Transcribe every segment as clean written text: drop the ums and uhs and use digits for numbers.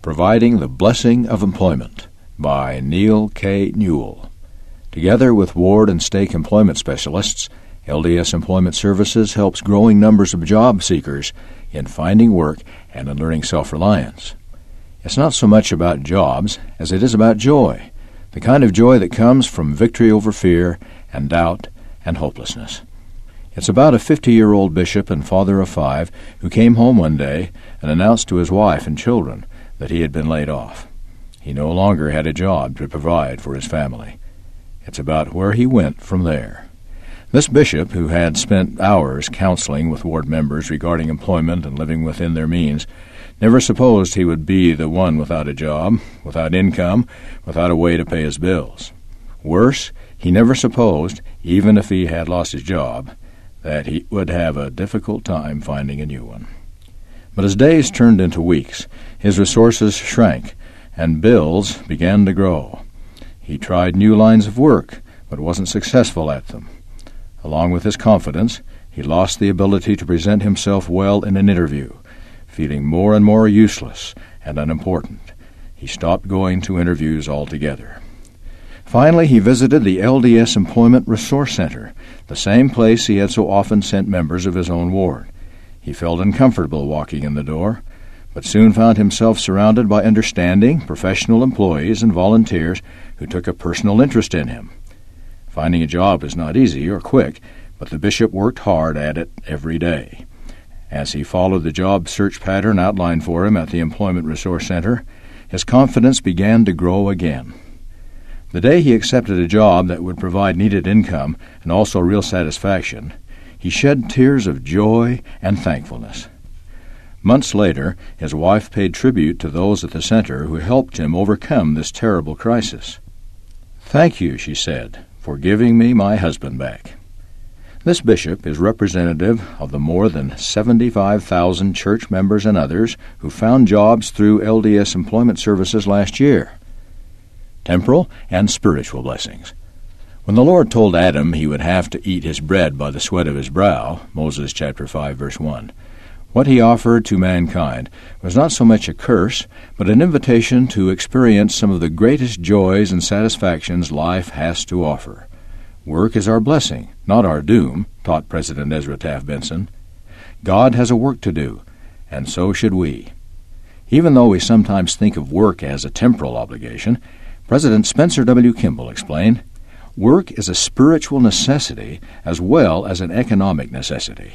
Providing the Blessing of Employment by Neil K. Newell. Together with ward and stake employment specialists, LDS Employment Services helps growing numbers of job seekers in finding work and in learning self-reliance. It's not so much about jobs as it is about joy, the kind of joy that comes from victory over fear and doubt and hopelessness. It's about a 50-year-old bishop and father of 5 who came home one day and announced to his wife and children that he had been laid off. He no longer had a job to provide for his family. It's about where he went from there. This bishop, who had spent hours counseling with ward members regarding employment and living within their means, never supposed he would be the one without a job, without income, without a way to pay his bills. Worse, he never supposed, even if he had lost his job, that he would have a difficult time finding a new one. But as days turned into weeks, his resources shrank, and bills began to grow. He tried new lines of work, but wasn't successful at them. Along with his confidence, he lost the ability to present himself well in an interview, feeling more and more useless and unimportant. He stopped going to interviews altogether. Finally, he visited the LDS Employment Resource Center, the same place he had so often sent members of his own ward. He felt uncomfortable walking in the door, but soon found himself surrounded by understanding, professional employees and volunteers who took a personal interest in him. Finding a job is not easy or quick, but the bishop worked hard at it every day. As he followed the job search pattern outlined for him at the Employment Resource Center, his confidence began to grow again. The day he accepted a job that would provide needed income and also real satisfaction, he shed tears of joy and thankfulness. Months later, his wife paid tribute to those at the center who helped him overcome this terrible crisis. "Thank you," she said, "for giving me my husband back." This bishop is representative of the more than 75,000 church members and others who found jobs through LDS Employment Services last year. Temporal and spiritual blessings. When the Lord told Adam he would have to eat his bread by the sweat of his brow, Moses chapter 5, verse 1, what he offered to mankind was not so much a curse, but an invitation to experience some of the greatest joys and satisfactions life has to offer. Work is our blessing, not our doom, taught President Ezra Taft Benson. God has a work to do, and so should we. Even though we sometimes think of work as a temporal obligation, President Spencer W. Kimball explained, work is a spiritual necessity as well as an economic necessity.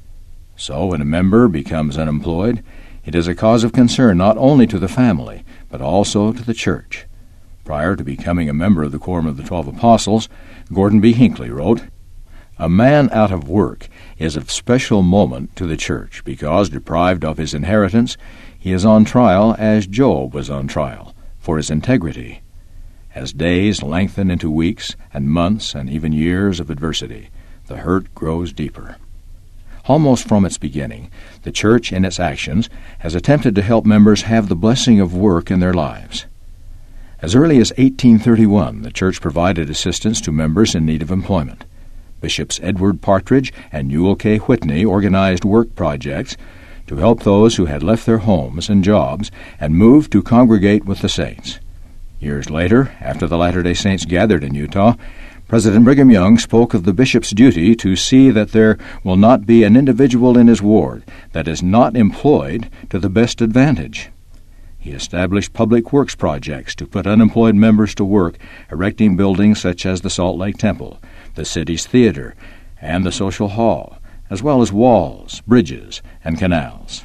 So when a member becomes unemployed, it is a cause of concern not only to the family, but also to the church. Prior to becoming a member of the Quorum of the 12 Apostles, Gordon B. Hinckley wrote, "A man out of work is of special moment to the church because, deprived of his inheritance, he is on trial as Job was on trial, for his integrity. As days lengthen into weeks and months and even years of adversity, the hurt grows deeper." Almost from its beginning, the church in its actions has attempted to help members have the blessing of work in their lives. As early as 1831, the church provided assistance to members in need of employment. Bishops Edward Partridge and Newell K. Whitney organized work projects to help those who had left their homes and jobs and moved to congregate with the saints. Years later, after the Latter-day Saints gathered in Utah, President Brigham Young spoke of the bishop's duty to see that there will not be an individual in his ward that is not employed to the best advantage. He established public works projects to put unemployed members to work, erecting buildings such as the Salt Lake Temple, the city's theater, and the social hall, as well as walls, bridges, and canals.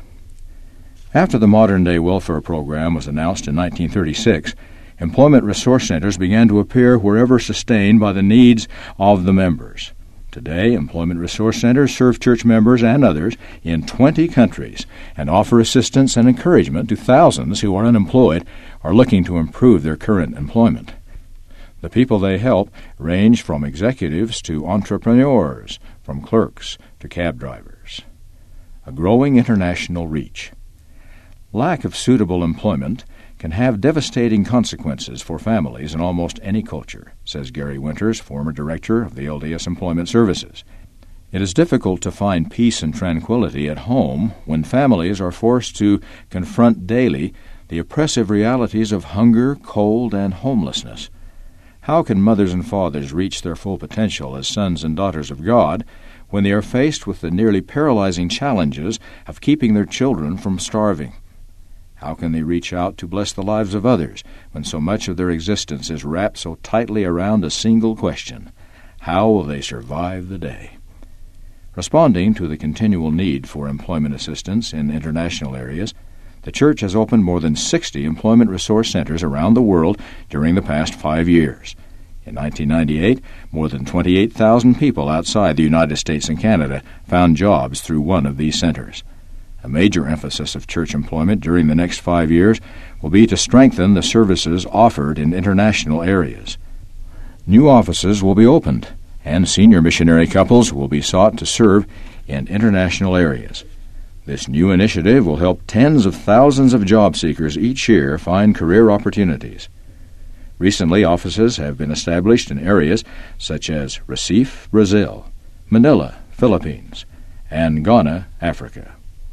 After the modern-day welfare program was announced in 1936, employment resource centers began to appear wherever sustained by the needs of the members. Today, employment resource centers serve church members and others in 20 countries and offer assistance and encouragement to thousands who are unemployed or looking to improve their current employment. The people they help range from executives to entrepreneurs, from clerks to cab drivers. A growing international reach. Lack of suitable employment can have devastating consequences for families in almost any culture, says Gary Winters, former director of the LDS Employment Services. It is difficult to find peace and tranquility at home when families are forced to confront daily the oppressive realities of hunger, cold, and homelessness. How can mothers and fathers reach their full potential as sons and daughters of God when they are faced with the nearly paralyzing challenges of keeping their children from starving? How can they reach out to bless the lives of others when so much of their existence is wrapped so tightly around a single question? How will they survive the day? Responding to the continual need for employment assistance in international areas, the Church has opened more than 60 employment resource centers around the world during the past 5 years. In 1998, more than 28,000 people outside the United States and Canada found jobs through one of these centers. A major emphasis of church employment during the next 5 years will be to strengthen the services offered in international areas. New offices will be opened, and senior missionary couples will be sought to serve in international areas. This new initiative will help tens of thousands of job seekers each year find career opportunities. Recently, offices have been established in areas such as Recife, Brazil, Manila, Philippines, and Ghana, Africa.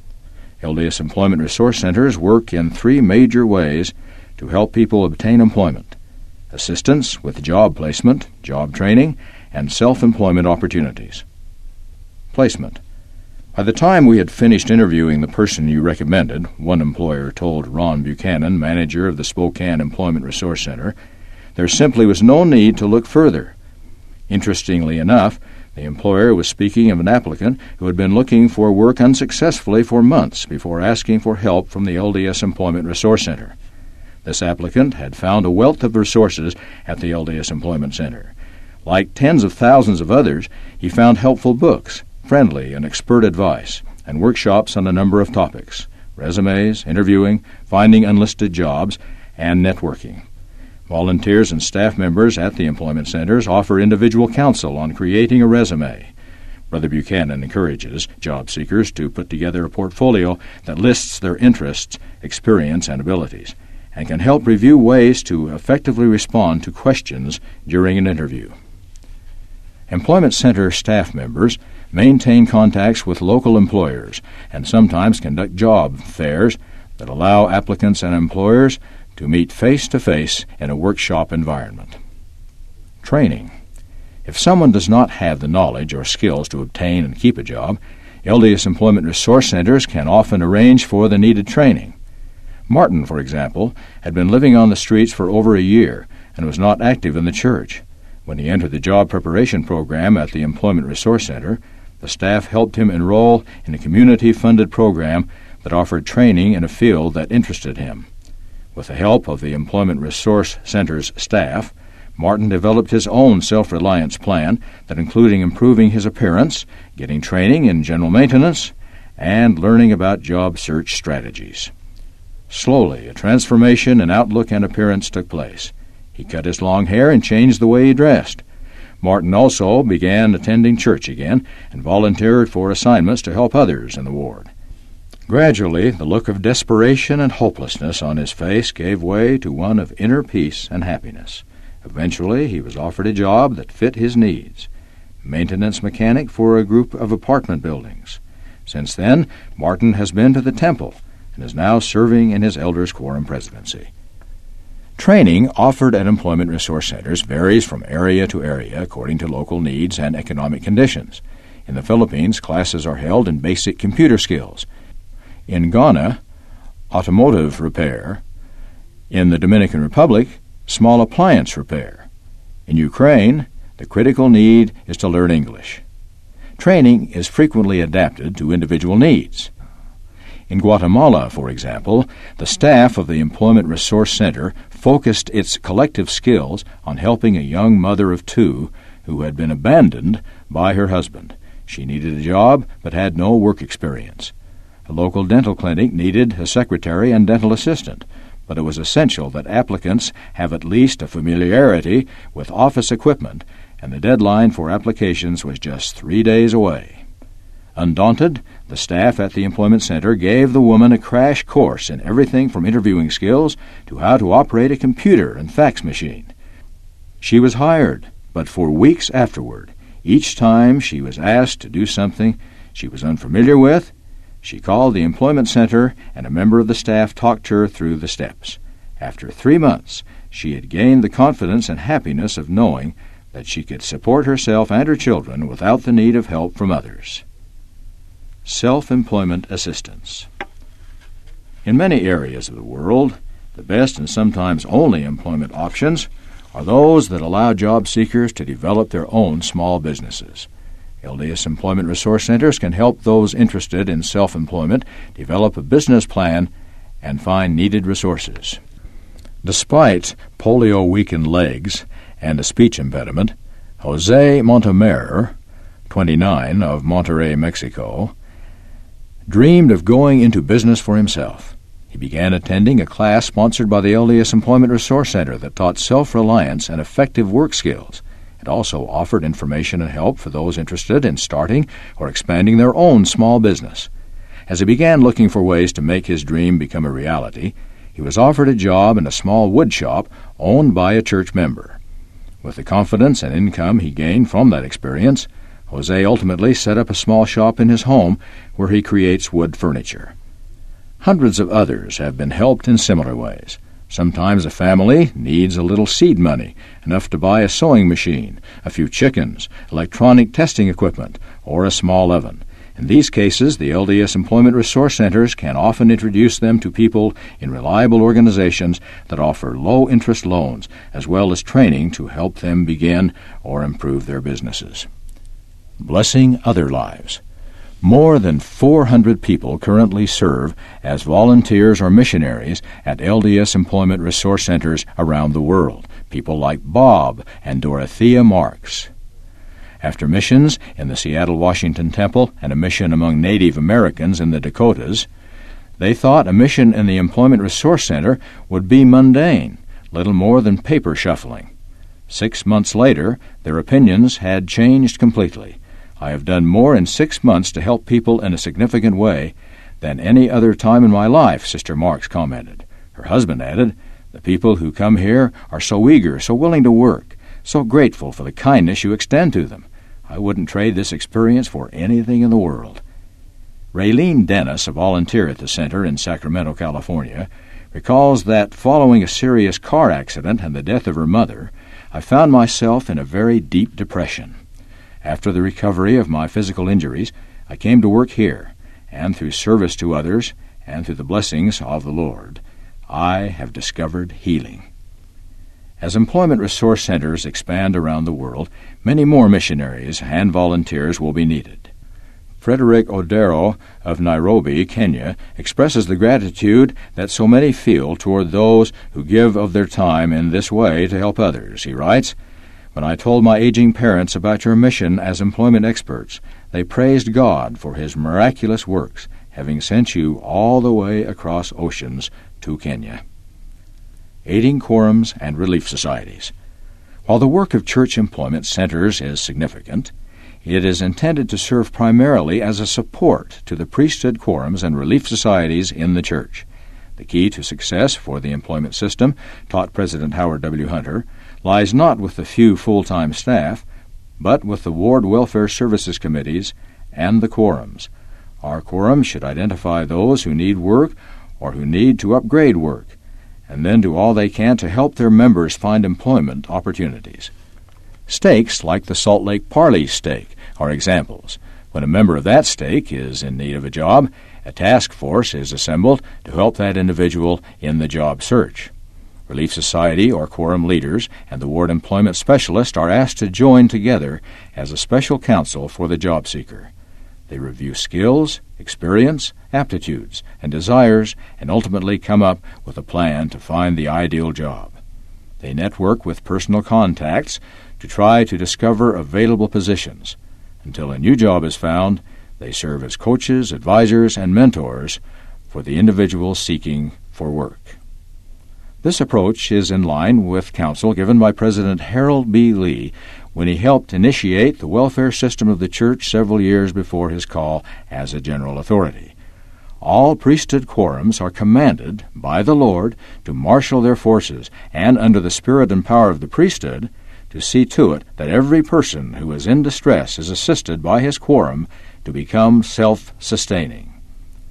LDS Employment Resource Centers work in 3 major ways to help people obtain employment: assistance with job placement, job training, and self-employment opportunities. Placement. By the time we had finished interviewing the person you recommended, one employer told Ron Buchanan, manager of the Spokane Employment Resource Center, there simply was no need to look further. Interestingly enough, the employer was speaking of an applicant who had been looking for work unsuccessfully for months before asking for help from the LDS Employment Resource Center. This applicant had found a wealth of resources at the LDS Employment Center. Like tens of thousands of others, he found helpful books, friendly and expert advice, and workshops on a number of topics: resumes, interviewing, finding unlisted jobs, and networking. Volunteers and staff members at the employment centers offer individual counsel on creating a resume. Brother Buchanan encourages job seekers to put together a portfolio that lists their interests, experience, and abilities, and can help review ways to effectively respond to questions during an interview. Employment center staff members maintain contacts with local employers and sometimes conduct job fairs that allow applicants and employers to meet face-to-face in a workshop environment. Training. If someone does not have the knowledge or skills to obtain and keep a job, LDS Employment Resource Centers can often arrange for the needed training. Martin, for example, had been living on the streets for over a year and was not active in the church. When he entered the job preparation program at the Employment Resource Center, the staff helped him enroll in a community-funded program that offered training in a field that interested him. With the help of the Employment Resource Center's staff, Martin developed his own self-reliance plan that included improving his appearance, getting training in general maintenance, and learning about job search strategies. Slowly, a transformation in outlook and appearance took place. He cut his long hair and changed the way he dressed. Martin also began attending church again and volunteered for assignments to help others in the ward. Gradually, the look of desperation and hopelessness on his face gave way to one of inner peace and happiness. Eventually, he was offered a job that fit his needs: maintenance mechanic for a group of apartment buildings. Since then, Martin has been to the temple and is now serving in his elders' quorum presidency. Training offered at employment resource centers varies from area to area according to local needs and economic conditions. In the Philippines, classes are held in basic computer skills. In Ghana, automotive repair. In the Dominican Republic, small appliance repair. In Ukraine, the critical need is to learn English. Training is frequently adapted to individual needs. In Guatemala, for example, the staff of the Employment Resource Center focused its collective skills on helping a young mother of 2 who had been abandoned by her husband. She needed a job but had no work experience. A local dental clinic needed a secretary and dental assistant, but it was essential that applicants have at least a familiarity with office equipment, and the deadline for applications was just 3 days away. Undaunted, the staff at the Employment Center gave the woman a crash course in everything from interviewing skills to how to operate a computer and fax machine. She was hired, but for weeks afterward, each time she was asked to do something she was unfamiliar with, She called the employment center, and a member of the staff talked her through the steps. After 3 months, she had gained the confidence and happiness of knowing that she could support herself and her children without the need of help from others. Self-employment assistance. In many areas of the world, the best and sometimes only employment options are those that allow job seekers to develop their own small businesses. LDS Employment Resource Centers can help those interested in self-employment develop a business plan and find needed resources. Despite polio-weakened legs and a speech impediment, Jose Montemer, 29, of Monterrey, Mexico, dreamed of going into business for himself. He began attending a class sponsored by the LDS Employment Resource Center that taught self-reliance and effective work skills. It also offered information and help for those interested in starting or expanding their own small business. As he began looking for ways to make his dream become a reality, he was offered a job in a small wood shop owned by a church member. With the confidence and income he gained from that experience, Jose ultimately set up a small shop in his home where he creates wood furniture. Hundreds of others have been helped in similar ways. Sometimes a family needs a little seed money, enough to buy a sewing machine, a few chickens, electronic testing equipment, or a small oven. In these cases, the LDS Employment Resource Centers can often introduce them to people in reliable organizations that offer low-interest loans, as well as training to help them begin or improve their businesses. Blessing other lives. More than 400 people currently serve as volunteers or missionaries at LDS Employment Resource Centers around the world, people like Bob and Dorothea Marks. After missions in the Seattle, Washington Temple and a mission among Native Americans in the Dakotas, they thought a mission in the Employment Resource Center would be mundane, little more than paper shuffling. 6 months later, their opinions had changed completely. I have done more in 6 months to help people in a significant way than any other time in my life, Sister Marks commented. Her husband added, "The people who come here are so eager, so willing to work, so grateful for the kindness you extend to them. I wouldn't trade this experience for anything in the world." Raylene Dennis, a volunteer at the center in Sacramento, California, recalls that following a serious car accident and the death of her mother, I found myself in a very deep depression. After the recovery of my physical injuries, I came to work here, and through service to others and through the blessings of the Lord, I have discovered healing. As employment resource centers expand around the world, many more missionaries and volunteers will be needed. Frederick Odero of Nairobi, Kenya, expresses the gratitude that so many feel toward those who give of their time in this way to help others. He writes, "When I told my aging parents about your mission as employment experts, they praised God for His miraculous works, having sent you all the way across oceans to Kenya." Aiding quorums and relief societies. While the work of church employment centers is significant, it is intended to serve primarily as a support to the priesthood quorums and relief societies in the church. The key to success for the employment system, taught President Howard W. Hunter, lies not with the few full-time staff, but with the ward welfare services committees and the quorums. Our quorums should identify those who need work or who need to upgrade work, and then do all they can to help their members find employment opportunities. Stakes like the Salt Lake Parley stake are examples. When a member of that stake is in need of a job, a task force is assembled to help that individual in the job search. Relief Society or quorum leaders and the ward employment specialist are asked to join together as a special counsel for the job seeker. They review skills, experience, aptitudes, and desires, and ultimately come up with a plan to find the ideal job. They network with personal contacts to try to discover available positions. Until a new job is found, they serve as coaches, advisors, and mentors for the individual seeking for work. This approach is in line with counsel given by President Harold B. Lee when he helped initiate the welfare system of the church several years before his call as a general authority. All priesthood quorums are commanded by the Lord to marshal their forces and, under the spirit and power of the priesthood, to see to it that every person who is in distress is assisted by his quorum to become self-sustaining.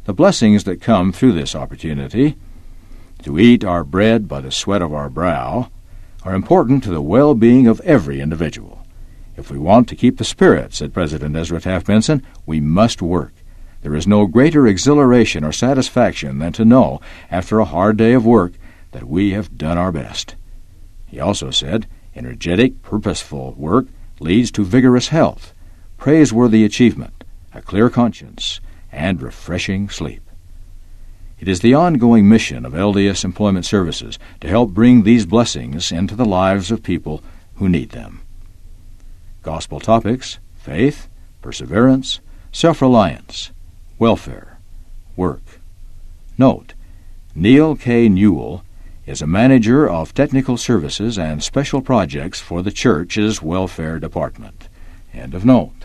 The blessings that come through this opportunity to eat our bread by the sweat of our brow are important to the well-being of every individual. If we want to keep the spirit, said President Ezra Taft Benson, we must work. There is no greater exhilaration or satisfaction than to know, after a hard day of work, that we have done our best. He also said, energetic, purposeful work leads to vigorous health, praiseworthy achievement, a clear conscience, and refreshing sleep. It is the ongoing mission of LDS Employment Services to help bring these blessings into the lives of people who need them. Gospel topics: faith, perseverance, self-reliance, welfare, work. Note, Neil K. Newell is a manager of technical services and special projects for the church's welfare department. End of note.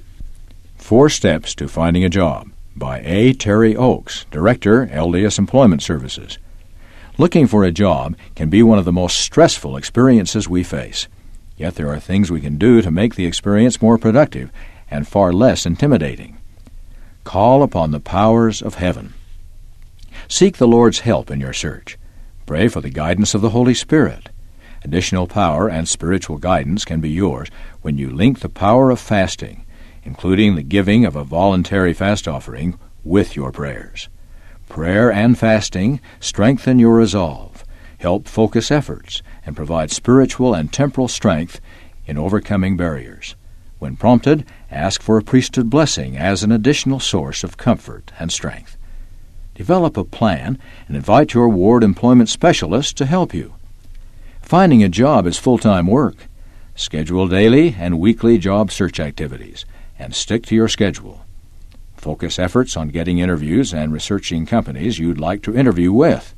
4 Steps to Finding a Job by A. Terry Oakes, Director, LDS Employment Services. Looking for a job can be one of the most stressful experiences we face. Yet there are things we can do to make the experience more productive and far less intimidating. Call upon the powers of heaven. Seek the Lord's help in your search. Pray for the guidance of the Holy Spirit. Additional power and spiritual guidance can be yours when you link the power of fasting, including the giving of a voluntary fast offering, with your prayers. Prayer and fasting strengthen your resolve, help focus efforts, and provide spiritual and temporal strength in overcoming barriers. When prompted, ask for a priesthood blessing as an additional source of comfort and strength. Develop a plan and invite your ward employment specialist to help you. Finding a job is full-time work. Schedule daily and weekly job search activities and stick to your schedule. Focus efforts on getting interviews and researching companies you'd like to interview with.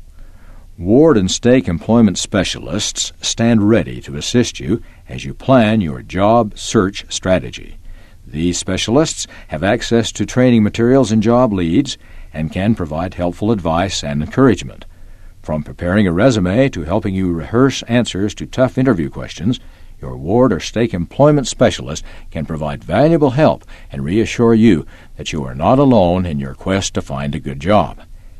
Ward and stake employment specialists stand ready to assist you as you plan your job search strategy. These specialists have access to training materials and job leads and can provide helpful advice and encouragement. From preparing a resume to helping you rehearse answers to tough interview questions, your ward or stake employment specialist can provide valuable help and reassure you that you are not alone in your quest to find a good job.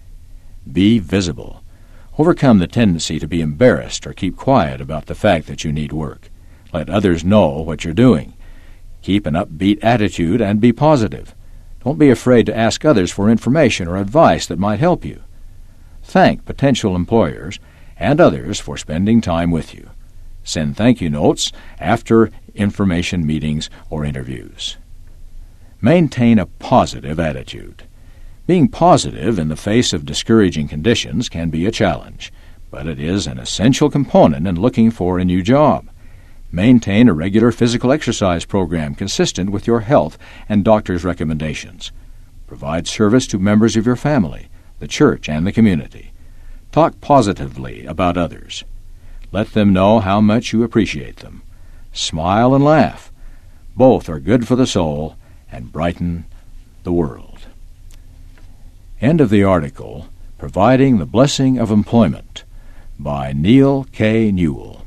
Be visible. Overcome the tendency to be embarrassed or keep quiet about the fact that you need work. Let others know what you're doing. Keep an upbeat attitude and be positive. Don't be afraid to ask others for information or advice that might help you. Thank potential employers and others for spending time with you. Send thank you notes after information meetings or interviews. Maintain a positive attitude. Being positive in the face of discouraging conditions can be a challenge, but it is an essential component in looking for a new job. Maintain a regular physical exercise program consistent with your health and doctor's recommendations. Provide service to members of your family, the church, and the community. Talk positively about others. Let them know how much you appreciate them. Smile and laugh. Both are good for the soul and brighten the world. End of the article, Providing the Blessing of Employment, by Neil K. Newell.